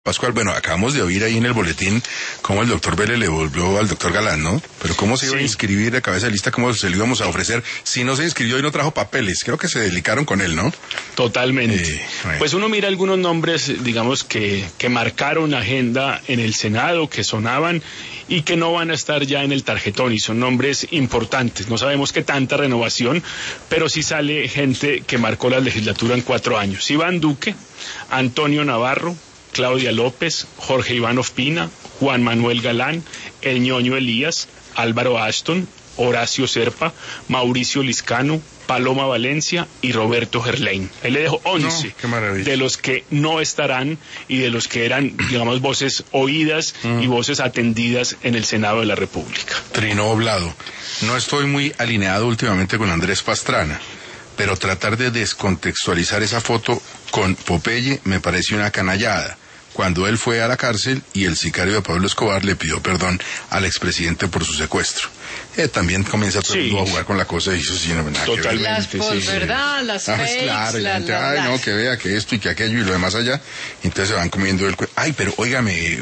Pascual, bueno, acabamos de oír ahí en el boletín cómo el doctor Vélez le volvió al doctor Galán, ¿no? Pero cómo se iba a inscribir de cabeza de lista, cómo se lo íbamos a ofrecer. Si no se inscribió y no trajo papeles, creo que se delicaron con él, ¿no? Totalmente. Bueno. Pues uno mira algunos nombres, digamos, que marcaron agenda en el Senado, que sonaban y que no van a estar ya en el tarjetón, y son nombres importantes. No sabemos qué tanta renovación, pero sí sale gente que marcó la legislatura en 4 años. Iván Duque, Antonio Navarro, Claudia López, Jorge Iván Ospina, Juan Manuel Galán, El Ñoño Elías, Álvaro Ashton, Horacio Serpa, Mauricio Liscano, Paloma Valencia y Roberto Gerlain. Ahí le dejo 11 de los que no estarán y de los que eran, digamos, voces oídas y voces atendidas en el Senado de la República. Trino Oblado. No estoy muy alineado últimamente con Andrés Pastrana, pero tratar de descontextualizar esa foto con Popeye me parece una canallada. Cuando él fue a la cárcel y el sicario de Pablo Escobar le pidió perdón al expresidente por su secuestro. También comienza todo el mundo a jugar con la cosa y eso sí, no nada que ver. Las ¿verdad? Las fakes, claro, la gente, no, que vea que esto y que aquello y lo demás allá. Entonces se van comiendo el... Ay, pero óigame,